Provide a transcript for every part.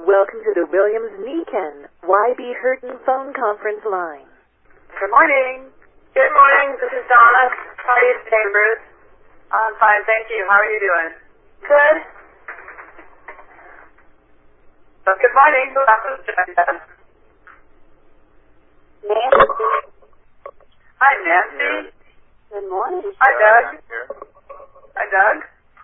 Welcome to the Williams-Niken YB Hurton phone conference line. Good morning. Good morning. This is Donna. How are you today, Bruce? I'm fine, thank you. How are you doing? Good. So, good morning. Who else is joining us? Nancy. Hi, Nancy. Good morning. Hi, Doug. Hi, Doug.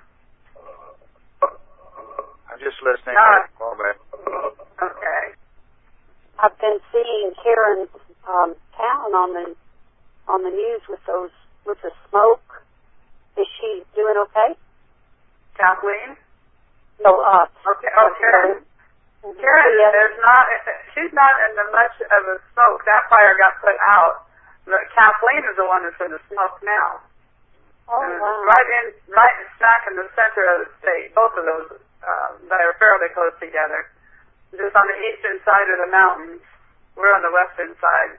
I'm just listening. Call back. Okay. I've been seeing Karen's town on the news with the smoke. Is she doing okay? Kathleen? No, Okay. Oh, Karen. Karen, she's not in much of a smoke. That fire got put out. But Kathleen is the one that's in the smoke now. Oh, wow. Right smack in the center of the state. Both of those that are fairly close together. Just on the eastern side of the mountains. We're on the western side.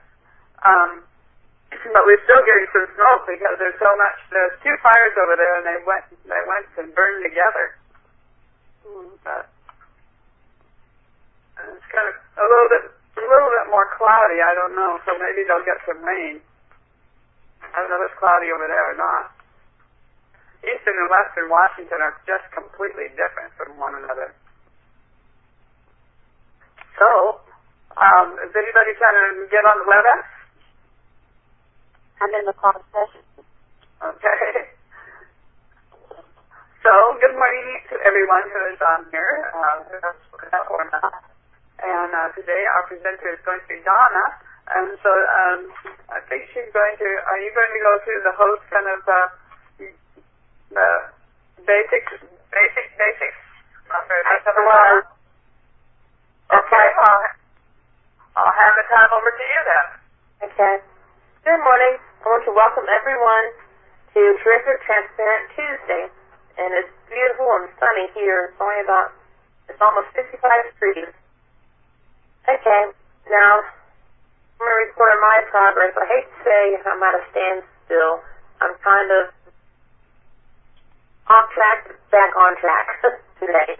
But we're still getting some smoke because there's two fires over there and they went and burned together. But it's kind of a little bit more cloudy, I don't know, so maybe they'll get some rain. I don't know if it's cloudy over there or not. Eastern and western Washington are just completely different from one another. So, is anybody trying to get on the WebEx? I'm in the call session. Okay. So, good morning to everyone who is on here, who has spoken up or not. And today our presenter is going to be Donna. And so I think she's going to, are you going to go through the host kind of the basics? Okay, I'll hand the time over to you then. Okay. Good morning. I want to welcome everyone to Terrific Transparent Tuesday. And it's beautiful and sunny here. It's almost 55 degrees. Okay. Now, I'm going to report on my progress. I hate to say I'm at a standstill. I'm kind of off track, back on track today.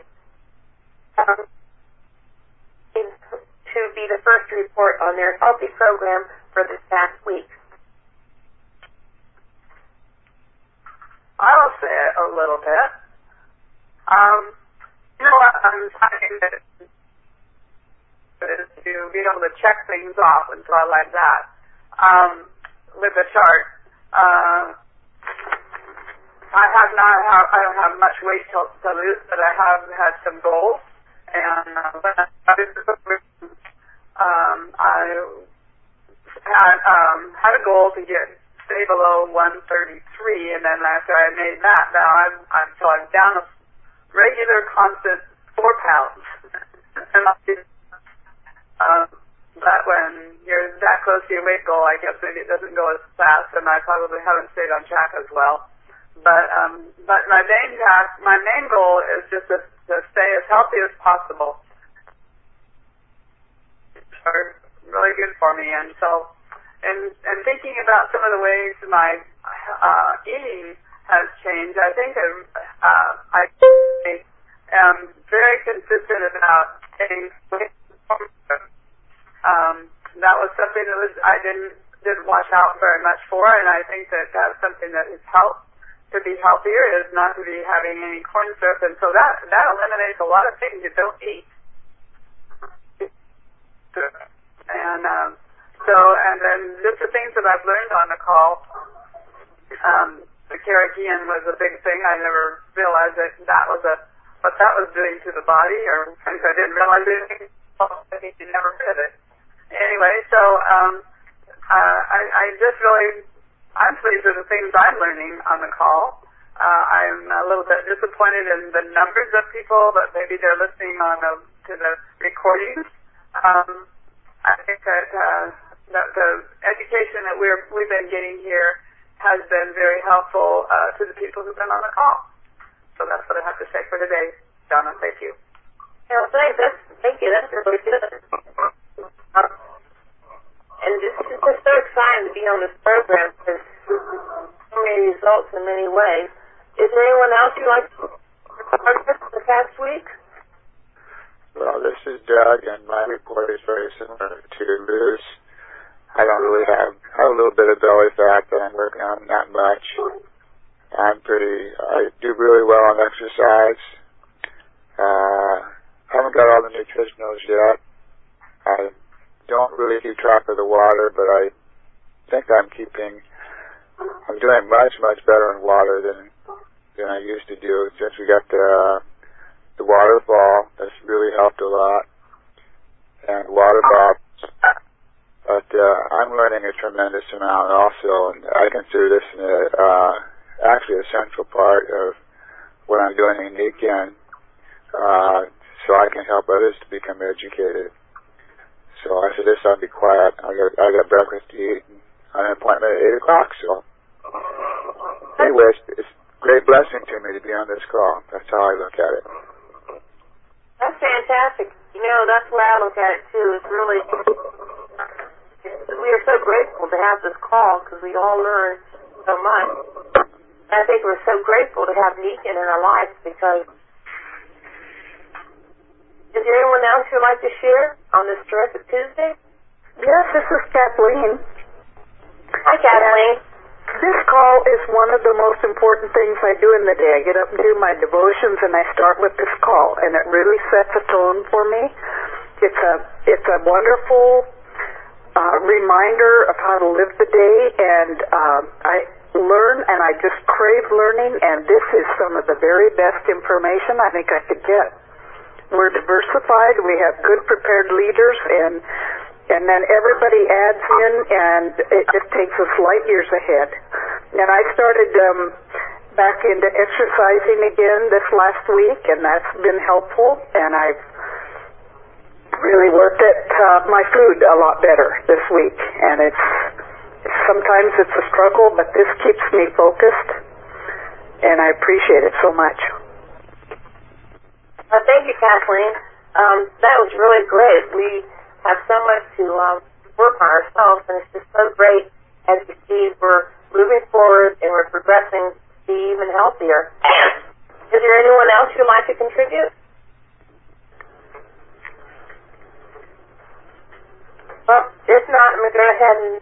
To be the first to report on their healthy program for this past week. I'll say it a little bit. You know what, I'm finding that to be able to check things off, and so I like that. With the chart, I don't have much weight to lose, but I have had some goals, and I had a goal to stay below 133, and then after I made that, now I'm down a regular constant 4 pounds. But when you're that close to your weight goal, I guess maybe it doesn't go as fast, and I probably haven't stayed on track as well. But my main goal is just to stay as healthy as possible. Are really good for me, and so and thinking about some of the ways my eating has changed, I think I am very consistent about staying. That was something that I didn't watch out very much for, and I think that that's something that has helped to be healthier, is not to be having any corn syrup, and so that eliminates a lot of things you don't eat. And and then just the things that I've learned on the call, the carrageenan was a big thing. I never realized that was what that was doing to the body, or I didn't realize anything. I think you never heard of it. Anyway, so I'm pleased with the things I'm learning on the call. I'm a little bit disappointed in the numbers of people, but maybe they're listening to the recordings. I think that the education that we've been getting here has been very helpful to the people who've been on the call. So that's what I have to say for today. Donna, thank you. Well, thank you. That's really good. And it's just so exciting to be on this program because so many results in many ways. Is there anyone else you'd like to report the past week? Well, this is Doug, and my report is very similar to Lou's. I don't really have a little bit of belly fat, but I'm working on not much. I do really well on exercise. Haven't got all the nutritionals yet. I don't really keep track of the water, but I think I'm doing much, much better in water than I used to do since we got the waterfall. That's really helped a lot. And water bottles. But I'm learning a tremendous amount also, and I consider this actually a central part of what I'm doing in Nikken, so I can help others to become educated. So after this, I'll be quiet. I got breakfast to eat, and I have an appointment at 8 o'clock. So anyway, it's a great blessing to me to be on this call. That's how I look at it. That's fantastic. You know, that's the way I look at it too. It's really, we are so grateful to have this call because we all learn so much. And I think we're so grateful to have Nikken in our lives because. Is there anyone else who would like to share on this terrific Tuesday? Yes, this is Kathleen. Hi, Kathleen. This call is one of the most important things I do in the day. I get up and do my devotions, and I start with this call, and it really sets a tone for me. It's a wonderful reminder of how to live the day, and I learn, and I just crave learning, and this is some of the very best information I think I could get. We're diversified. We have good prepared leaders, and then everybody adds in, and it just takes us light years ahead. And I started back into exercising again this last week, and that's been helpful. And I've really worked at my food a lot better this week. And sometimes it's a struggle, but this keeps me focused, and I appreciate it so much. Thank you, Kathleen. That was really great. We have so much to work on ourselves, and it's just so great as you see we're moving forward and we're progressing to be even healthier. Is there anyone else who would like to contribute? Well, if not, I'm going to go ahead and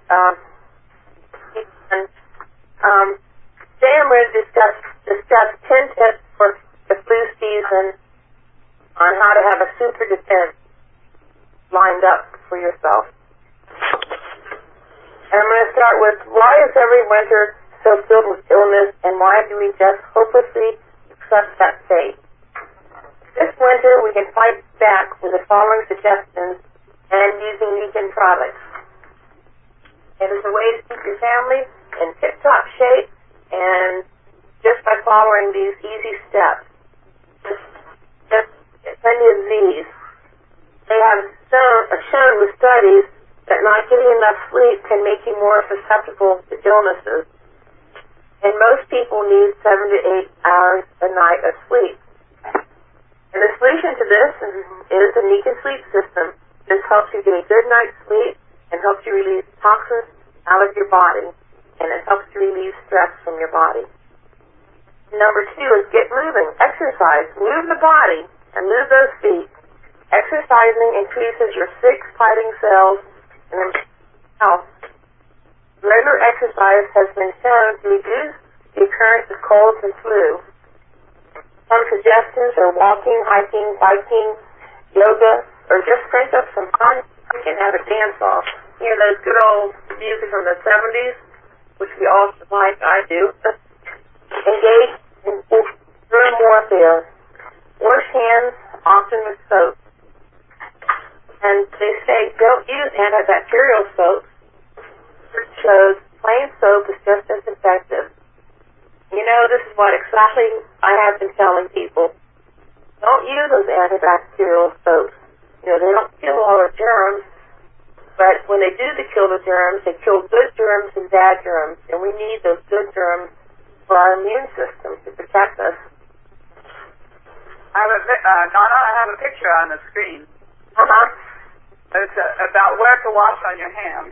today I'm going to discuss 10 tips for the flu season on how to have a super defense lined up for yourself. And I'm going to start with, why is every winter so filled with illness, and why do we just hopelessly accept that fate? This winter, we can fight back with the following suggestions and using Nikken products. It is a way to keep your family in tip-top shape, and just by following these easy steps. Just plenty of these. They have shown with studies that not getting enough sleep can make you more susceptible to illnesses. And most people need 7 to 8 hours a night of sleep. And the solution to this is the Nikken Sleep System. This helps you get a good night's sleep and helps you release toxins out of your body. And it helps you relieve stress from your body. Number 2 is get moving. Exercise. Move the body and move those feet. Exercising increases your sick fighting cells and improves health. Regular exercise has been shown to reduce the occurrence of colds and flu. Some suggestions are walking, hiking, biking, yoga, or just crank up some fun and have a dance off. You know, those good old music from the 70s, which we all like, I do. Engage in germ warfare. Wash hands often with soap. And they say don't use antibacterial soap. It shows plain soap is just as effective. You know, this is what exactly I have been telling people. Don't use those antibacterial soaps. You know, they don't kill all the germs, but when they do kill the germs, they kill good germs and bad germs, and we need those good germs for our immune system to protect us. Donna, I have a picture on the screen. It's about where to wash on your hands.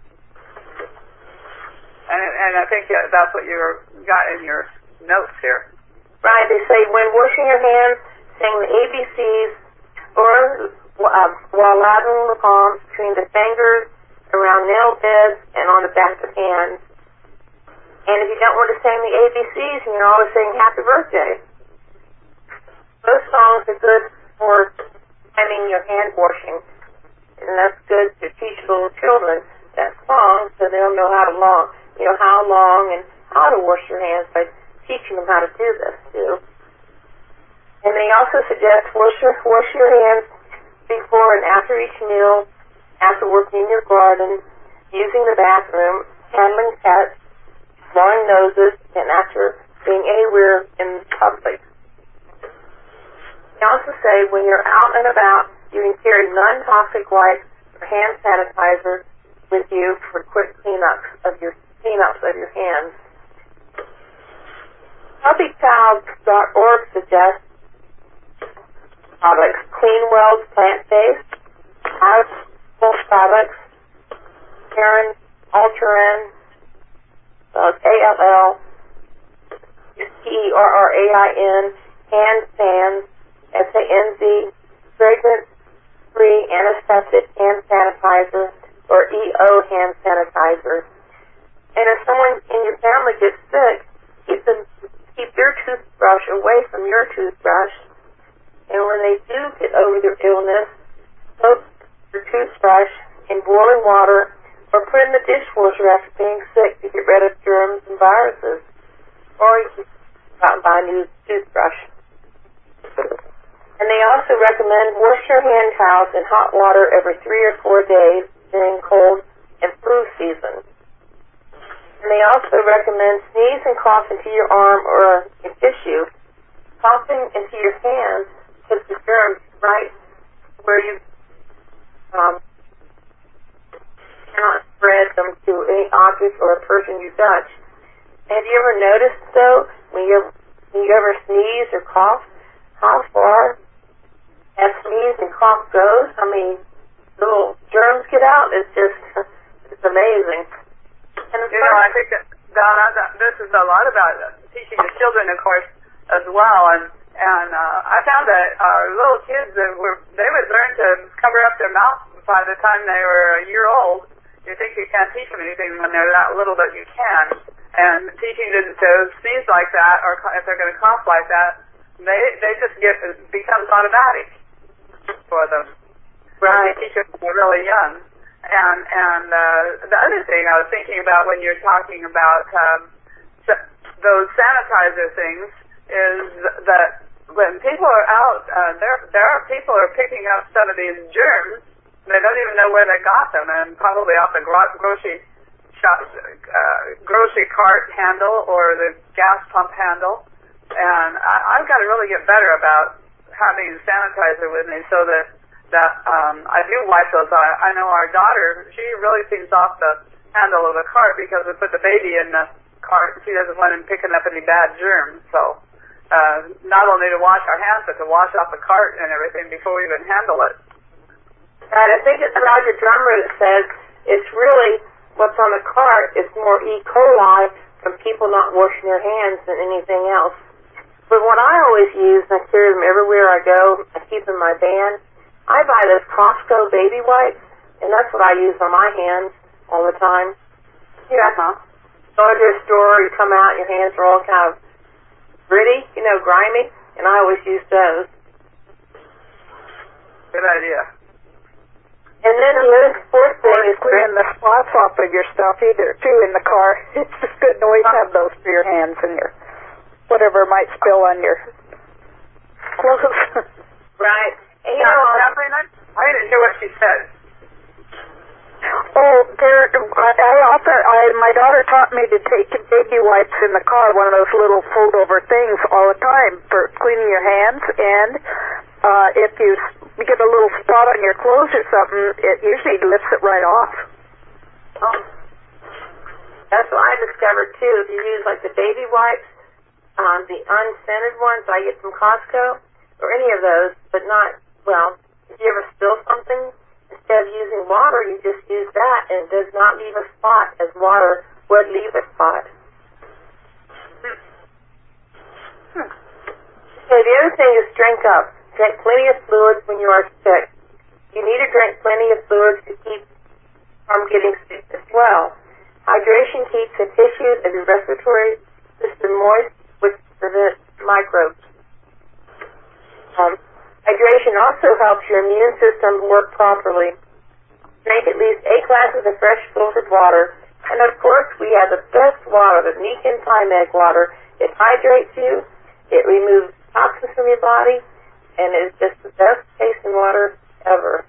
And I think that's what you got in your notes here. Right, they say when washing your hands, saying the ABCs, or while lathering the palms between the fingers, around nail beds, and on the back of hands. And if you don't want to sing the ABCs, and you're always saying happy birthday. Those songs are good for timing your hand washing. And that's good to teach little children that song so they'll know how long and how to wash your hands by teaching them how to do this too. And they also suggest wash your hands before and after each meal, after working in your garden, using the bathroom, handling pets, blowing noses, and after being anywhere in public. They also say when you're out and about, you can carry non-toxic wipes or hand sanitizer with you for quick cleanups of your hands. HealthyChilds.org suggests products: CleanWell's plant-based, Full products, Terran, Ultraran, ALL-TERRAIN, hand sands, SANZ, fragrance-free antiseptic hand sanitizer, or EO hand sanitizer. And if someone in your family gets sick, keep their toothbrush away from your toothbrush. And when they do get over their illness, soak your toothbrush in boiling water or put in the dishwasher after being sick to get rid of germs and viruses. Or you can go out and buy a new toothbrush. And they also recommend wash your hand towels in hot water every 3 or 4 days during cold and flu season. And they also recommend sneeze and cough into your arm or a tissue. Coughing into your hands puts the germs right where you cannot spread them to any object or a person you touch. Have you ever noticed, though, when you ever sneeze or cough, how far that sneeze and cough goes? I mean, little germs get out. It's amazing. And I think that, Donna, this is a lot about teaching the children, of course, as well. And I found that our little kids, they would learn to cover up their mouth by the time they were a year old. You think you can't teach them anything when they're that little, but you can. And teaching them to sneeze like that, or if they're going to cough like that, they just becomes automatic for them. Right. You teach them when they're really young. And the other thing I was thinking about when you're talking about those sanitizer things is that when people are out, there are people who are picking up some of these germs. They don't even know where they got them, and probably off the grocery cart handle or the gas pump handle. And I've got to really get better about having sanitizer with me so that I do wipe those. I know our daughter, she really cleans off the handle of the cart because we put the baby in the cart. She doesn't want him picking up any bad germs. So not only to wash our hands, but to wash off the cart and everything before we even handle it. And I think it's Roger Drummer that says it's really what's on the cart is more E. coli from people not washing their hands than anything else. But what I always use, and I carry them everywhere I go, I keep in my van, I buy those Costco baby wipes, and that's what I use on my hands all the time. Yeah, huh? Go into a store, you come out, your hands are all kind of gritty, grimy, and I always use those. Good idea. And then the other fourth thing is cleaning the spots off of your stuff either, too, in the car. It's just good to always have those for your hands and your whatever might spill on your clothes. Right. And Kathleen, I didn't hear what she said. Oh, my daughter taught me to take baby wipes in the car, one of those little fold-over things, all the time for cleaning your hands. And if you get a little spot on your clothes or something, it usually lifts it right off. Oh. That's what I discovered, too. If you use, like, the baby wipes, the unscented ones I get from Costco, or any of those, but not, if you ever spill something, instead of using water, you just use that, and it does not leave a spot as water would leave a spot. Okay, the other thing is drink up. Drink plenty of fluids when you are sick. You need to drink plenty of fluids to keep from getting sick as well. Hydration keeps the tissues of your respiratory system moist, which prevents microbes. Hydration also helps your immune system work properly. Drink at least 8 glasses of fresh filtered water. And of course, we have the best water, the Niken Thymed water. It hydrates you, it removes toxins from your body, and is just the best tasting water ever.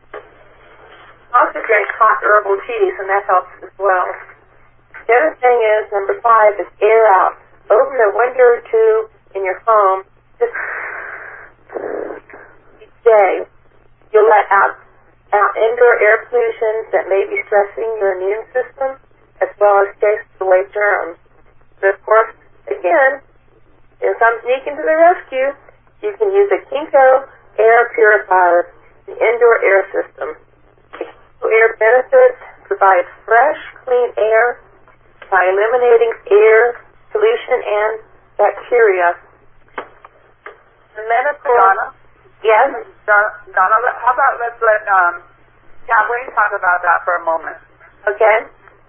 Also drink hot herbal teas, and that helps as well. The other thing is, number 5 is air out. Open a window or two in your home just each day. You'll let out indoor air pollution that may be stressing your immune system, as well as chase away germs. But of course, again, here comes Niken to the rescue. You can use a Kinko air purifier, the indoor air system. The Kinko air benefits provide fresh, clean air by eliminating air pollution and bacteria. The medical... Donna? Yes? Donna, how about let's let Kathleen talk about that for a moment. Okay.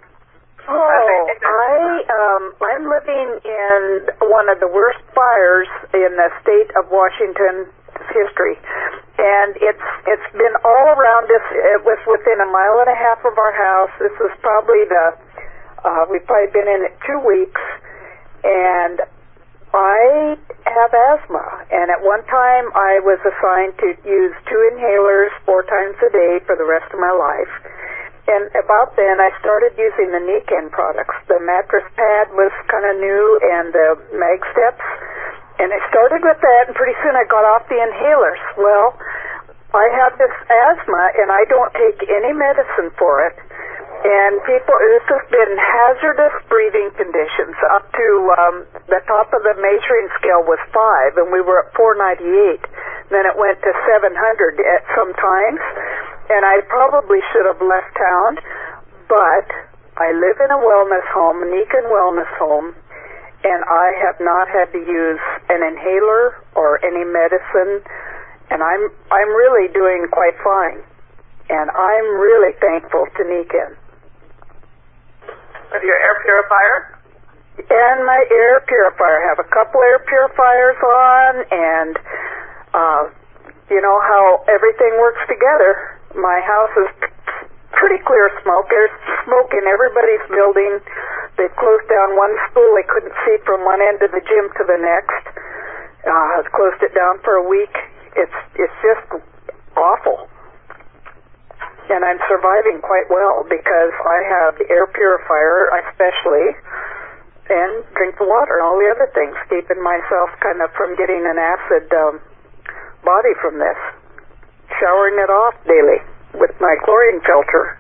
I'm living in one of the worst fires in the state of Washington's history, and it's been all around us. It was within a mile and a half of our house. This was probably we've probably been in it 2 weeks, and I have asthma, and at one time I was assigned to use 2 inhalers 4 times a day for the rest of my life. And about then, I started using the Niken products. The mattress pad was kind of new, and the mag steps. And I started with that, and pretty soon I got off the inhalers. Well, I have this asthma, and I don't take any medicine for it. And this has been hazardous breathing conditions. Up to the top of the measuring scale was 5, and we were at 498. Then it went to 700 at some times. And I probably should have left town, but I live in a wellness home, Niken Wellness Home, and I have not had to use an inhaler or any medicine, and I'm really doing quite fine. And I'm really thankful to Niken. With your air purifier? And my air purifier. I have a couple air purifiers on, and you know how everything works together. My house is pretty clear smoke. There's smoke in everybody's building. They've closed down one school. They couldn't see from one end of the gym to the next. Closed it down for a week. It's just awful. And I'm surviving quite well because I have the air purifier, especially, and drink the water and all the other things, keeping myself kind of from getting an acid body from this. Showering it off daily with my chlorine filter.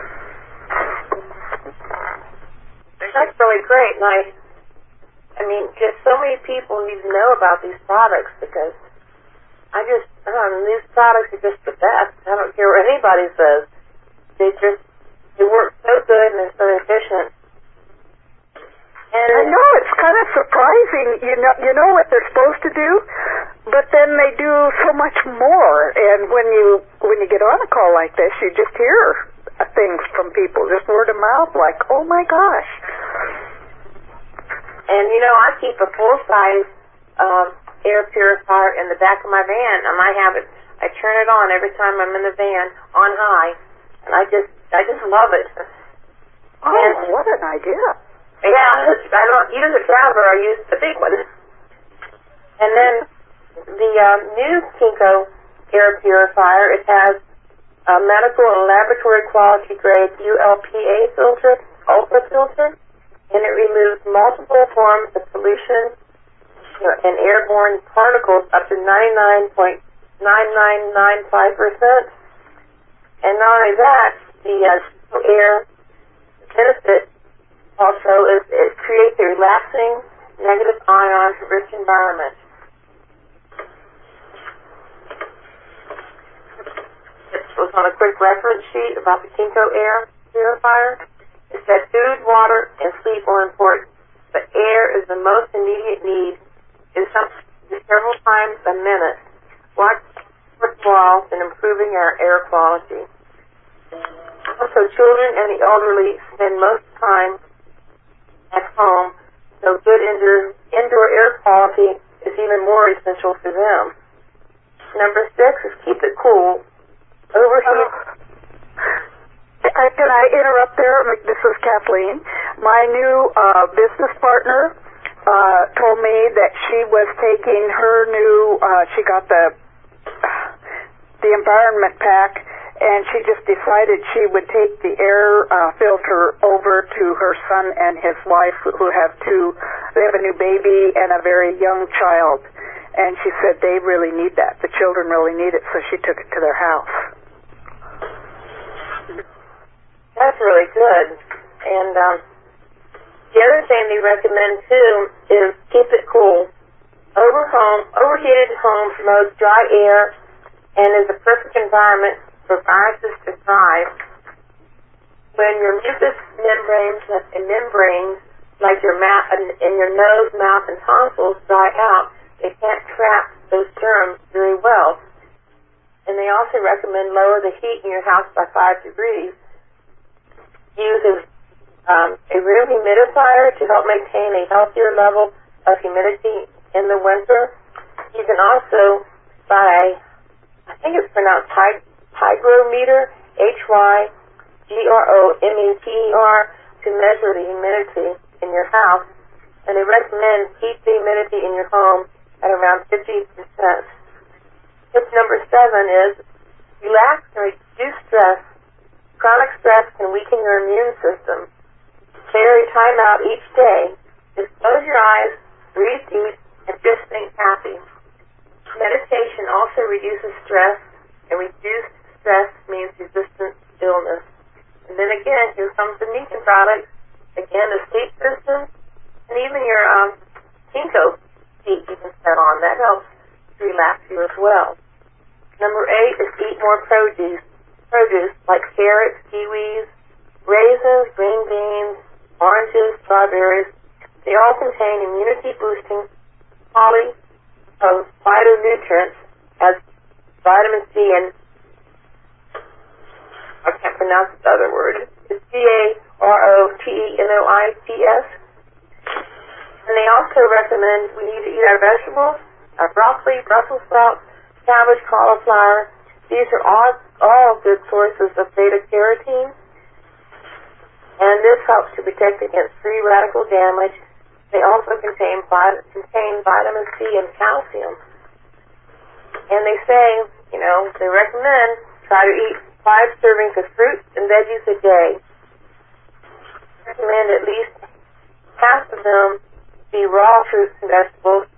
That's really great. And I mean, just so many people need to know about these products because these products are just the best. I don't care what anybody says. They work so good and they're so efficient. And I know, it's kind of surprising. You know what they're supposed to do, but then they do so much more. And when you get on a call like this, you just hear things from people, just word of mouth, like, oh my gosh. And I keep a full-size air purifier in the back of my van, and I turn it on every time I'm in the van on high, and I just love it. Oh, and what an idea. Yeah, I don't use a traveler, I use the big one. And then the new Kinko air purifier, it has a medical and laboratory quality grade ULPA filter, ultra filter, and it removes multiple forms of pollution and airborne particles up to 99.9995%. And not only that, the air benefit also it creates a relaxing, negative ion-rich environment. It was on a quick reference sheet about the Kinko air purifier. It said food, water, and sleep are important, but air is the most immediate need. It's something several times a minute. watch walls and improving our air quality. Also, children and the elderly spend most time at home, so good indoor air quality is even more essential for them. Number 6 is keep it cool. Overheat. Can I interrupt there? This is Kathleen. My new business partner told me that she was taking her new, she got the environment pack, and she just decided she would take the air filter over to her son and his wife, who have they have a new baby and a very young child. And she said they really need that. The children really need it, so she took it to their house. That's really good. And the other thing they recommend, too, is keep it cool. Overheated home promotes dry air and is a perfect environment for viruses to thrive. When your mucous membranes like your nose, mouth, and tonsils dry out, they can't trap those germs very well. And they also recommend lower the heat in your house by 5 degrees. Use a room humidifier to help maintain a healthier level of humidity in the winter. You can also buy, I think it's pronounced hygrometer, HYGROMETER, to measure the humidity in your house. And they recommend keep the humidity in your home at around 50%. Tip number 7 is relax and reduce stress. Chronic stress can weaken your immune system. Carry time out each day. Just close your eyes, breathe deep, and just think happy. Meditation also reduces stress, and reduced stress means resistant illness. And then again, here comes the Nikken product. Again, the sleep system, and even your Ginkgo seed you can set on. That helps to relax you as well. Number 8 is eat more produce like carrots, kiwis, raisins, green beans, oranges, strawberries. They all contain immunity-boosting phytonutrients as vitamin C and I can't pronounce this other word. It's CAROTENOIDS. And they also recommend we need to eat our vegetables, our broccoli, Brussels sprouts, cabbage, cauliflower. These are all good sources of beta-carotene, and this helps to protect against free radical damage. They also contain vitamin C and calcium. And they say, they recommend try to eat 5 servings of fruits and veggies a day. Recommend at least half of them be raw fruits and vegetables.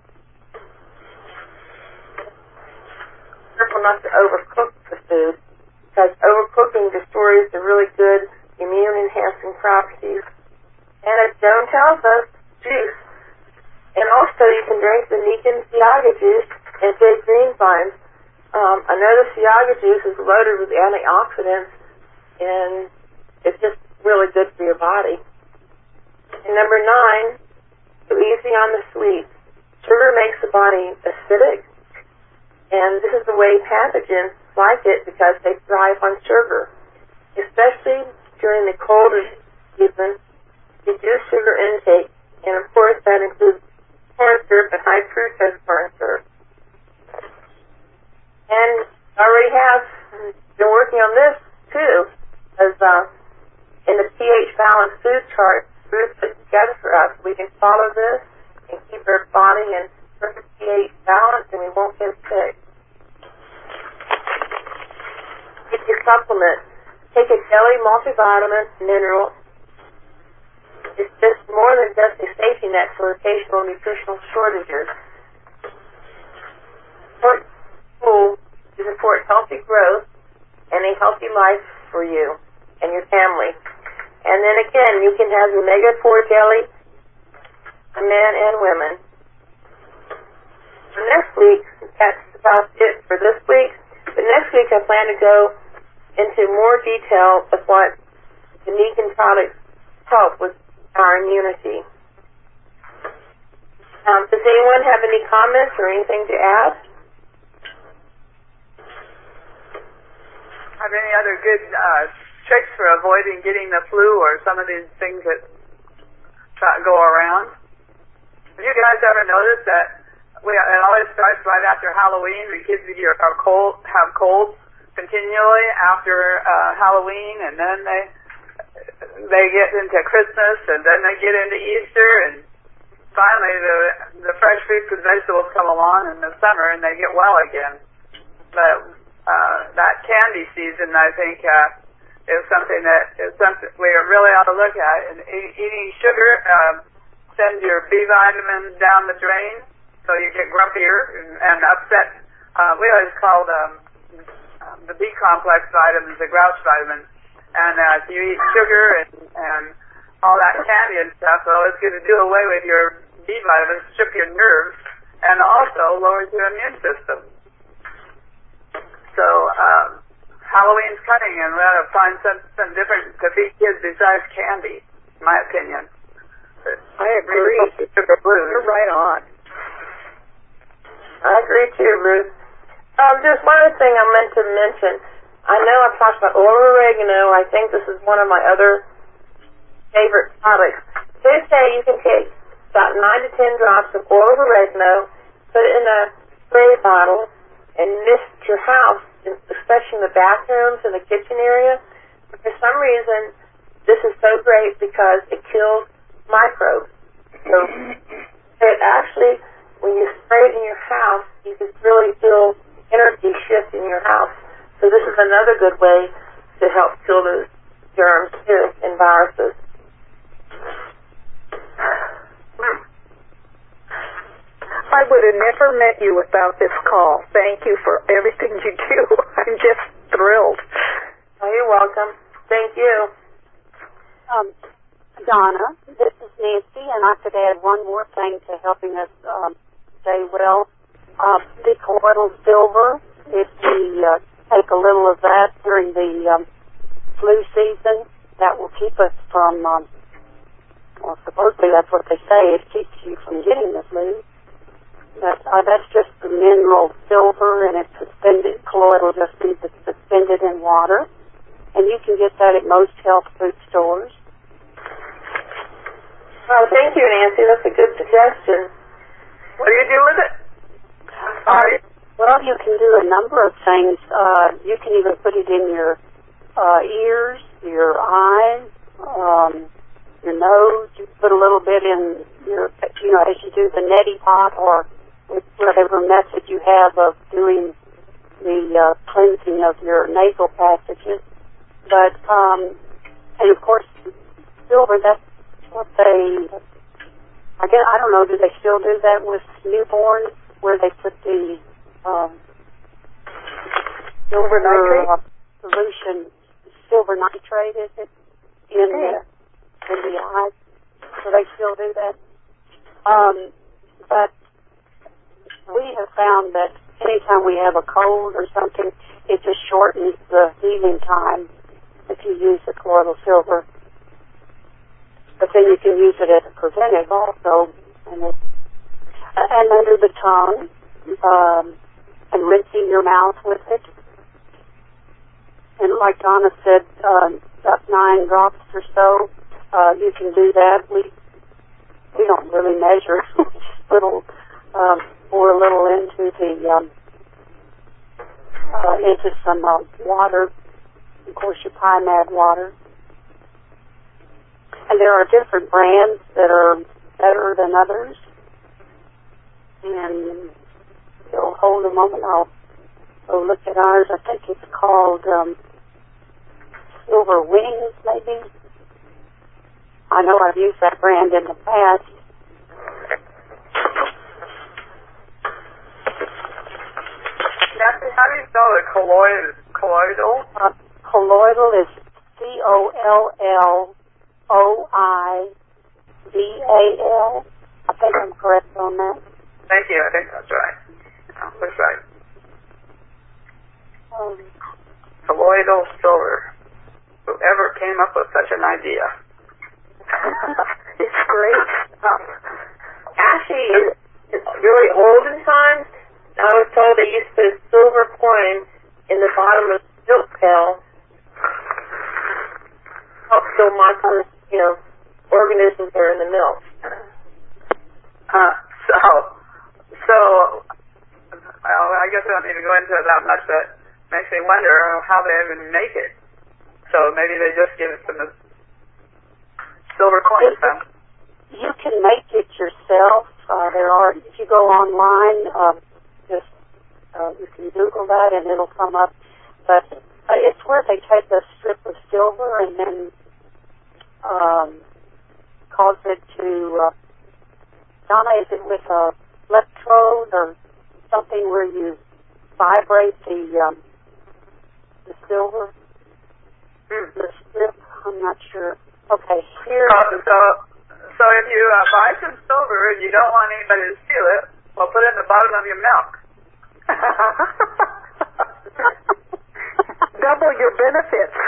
Careful not to overcook the food, because overcooking destroys the really good immune-enhancing properties. And as Joan tells us, juice. And also you can drink the Nikken Siaga juice and take green vines. I know the Siaga juice is loaded with antioxidants, and it's just really good for your body. And number 9, go easy on the sweets. Sugar makes the body acidic, and this is the way pathogens like it because they thrive on sugar. Especially during the colder season, reduce sugar intake, and of course that includes corn syrup and high fructose corn syrup. And I already have been working on this too, as in the pH balanced food chart Ruth put together for us. We can follow this and keep our body in perfect pH balance, and we won't get sick. Get your supplements. Take a daily multivitamin, mineral. It's just more than just a safety net for occasional nutritional shortages. To support healthy growth and a healthy life for you and your family. And then again, you can have omega-4 jelly for men and women. So next week, that's about it for this week. But next week, I plan to go into more detail of what the Nikken products help with our immunity. Does anyone have any comments or anything to add? have any other good tricks for avoiding getting the flu or some of these things that go around? Have you guys ever noticed that it always starts right after Halloween? The kids have colds continually after Halloween, and then they get into Christmas, and then they get into Easter, and finally the fresh fruits and vegetables come along in the summer, and they get well again. But that candy season, I think, is something we really ought to look at. And eating sugar sends your B vitamins down the drain, so you get grumpier and upset. We always call the B complex vitamins the grouch vitamins. And if you eat sugar and all that candy and stuff, well, it's going to do away with your B vitamins, strip your nerves, and also lowers your immune system. So Halloween's coming, and we ought to find something different to feed kids besides candy, in my opinion. I agree. You're right on. I agree too, Ruth. Just one other thing I meant to mention. I know I've talked about oil of oregano. I think this is one of my other favorite products. They say you can take about 9 to 10 drops of oil of oregano, put it in a spray bottle, and mist your house, especially in the bathrooms and the kitchen area. For some reason, this is so great because it kills microbes. So it actually, when you spray it in your house, you can really feel energy shift in your house. So this is another good way to help kill those germs too and viruses. I would have never met you without this call. Thank you for everything you do. I'm just thrilled. Oh, you're welcome. Thank you. Donna, this is Nancy, and I could add one more thing to helping us stay well. The colloidal silver, if we take a little of that during the flu season, that will keep us from, well, supposedly that's what they say, it keeps you from getting the flu. That's just the mineral silver, and it's suspended. Colloidal just means it's suspended in water, and you can get that at most health food stores. Oh, thank you, Nancy. That's a good suggestion. What do you do with it? Sorry. Well, you can do a number of things. You can even put it in your ears, your eyes, your nose. You put a little bit in your, as you do the neti pot or with whatever method you have of doing the cleansing of your nasal passages. But, and of course, silver, that's what they, I don't know, do they still do that with newborns where they put the silver nitrate solution, silver nitrate, is it, in the eyes? So they still do that. But we have found that anytime we have a cold or something, it just shortens the healing time if you use the colloidal silver. But then you can use it as a preventive also, and under the tongue, and rinsing your mouth with it. And like Donna said, about 9 drops or so, you can do that. We don't really measure. Little, pour a little into the into some water. Of course, your PiMad water. And there are different brands that are better than others. And you'll hold a moment. I'll go look at ours. I think it's called Silver Wings, maybe. I know I've used that brand in the past. Nancy, how do you spell it? Colloidal? Colloidal is COLLOIDAL. I think I'm correct on that. Thank you. I think that's right. That's right. Colloidal silver. Whoever came up with such an idea? It's great. Actually, it's really olden times. I was told they used to put a silver coin in the bottom of a milk pail how they even make it. So maybe they just give it from the silver coins then. You can make it yourself. If you go online, you can Google that and it'll come up. But it's where they take a strip of silver and then cause it to, Donna, is it with a electrode or something where you vibrate the silver? The strip? I'm not sure. Okay, here. So if you buy some silver and you don't want anybody to steal it, well, put it in the bottom of your milk. Double your benefits.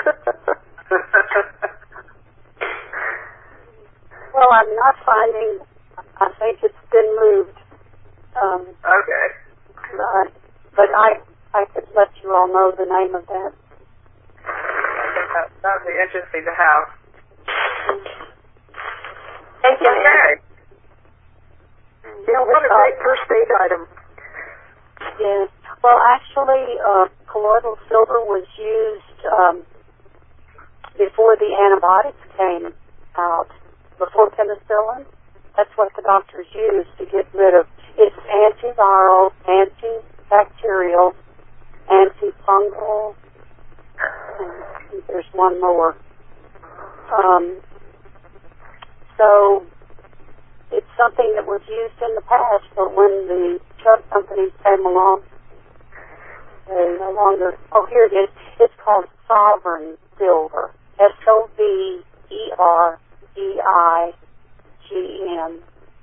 Well, I'm not finding. I think it's been moved. Okay. But I could let you all know the name of that. I think that would be interesting to have. Thank you, Nancy. Okay. Yeah, what a great first aid item. Yes. Well, actually, colloidal silver was used before the antibiotics came out, before penicillin. That's what the doctors used to get rid of. It's antiviral, antibacterial, antifungal. I think there's one more. So it's something that was used in the past, but when the drug companies came along, they no longer. Oh, here it is. It's called Sovereign Silver. SOVEREIGN.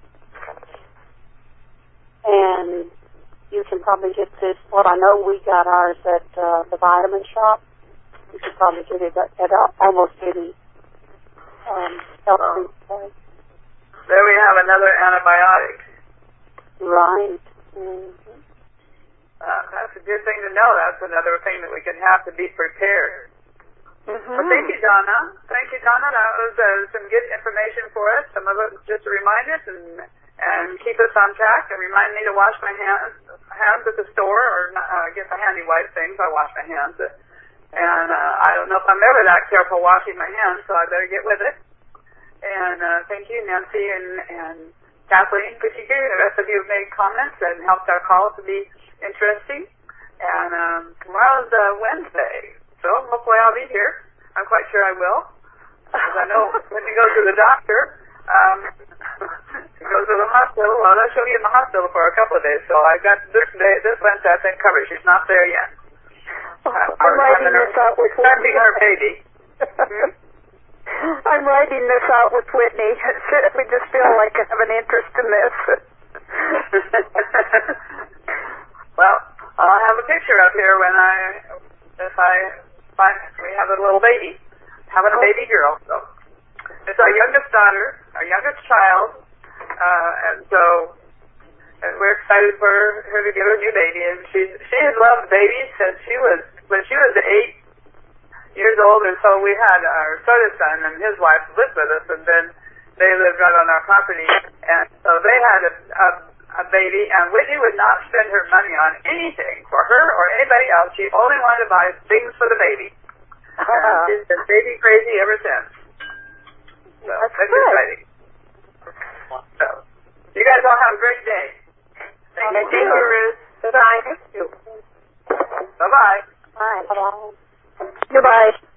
And you can probably get this. Well, I know we got ours at the vitamin shop. You can probably get it at almost any health food place. There we have another antibiotic. Right. Mm-hmm. That's a good thing to know. That's another thing that we can have to be prepared. Mm-hmm. Well, thank you, Donna. Thank you, Donna. That was some good information for us. Some of it just to remind us and keep us on track and remind me to wash my hands at the store or get the handy wipe things. I wash my hands. And I don't know if I'm ever that careful washing my hands, so I better get with it. And thank you, Nancy and Kathleen Kuchiki. The rest of you have made comments and helped our call to be interesting. And tomorrow's Wednesday, so hopefully I'll be here. I'm quite sure I will, because I know when you go to the doctor, you go to the hospital. Well, she'll be in the hospital for a couple of days, so I got this Wednesday I think covered. She's not there yet. I'm writing this out with Whitney. Her baby. I'm writing this out with Whitney. We just feel like I have an interest in this. Well, I'll have a picture up here if I find we have a little baby, having a baby girl. So it's our youngest daughter, our youngest child, and so we're excited for her to get her new baby. And she has loved babies since when she was 8 years old, and so we had our soda son and his wife lived with us, and then they lived right on our property, and so they had a baby, and Whitney would not spend her money on anything for her or anybody else. She only wanted to buy things for the baby. And she's been baby crazy ever since. So that's exciting. So you guys all have a great day. Thank you, Ruth. Goodbye. Bye-bye. Bye. Bye. Goodbye.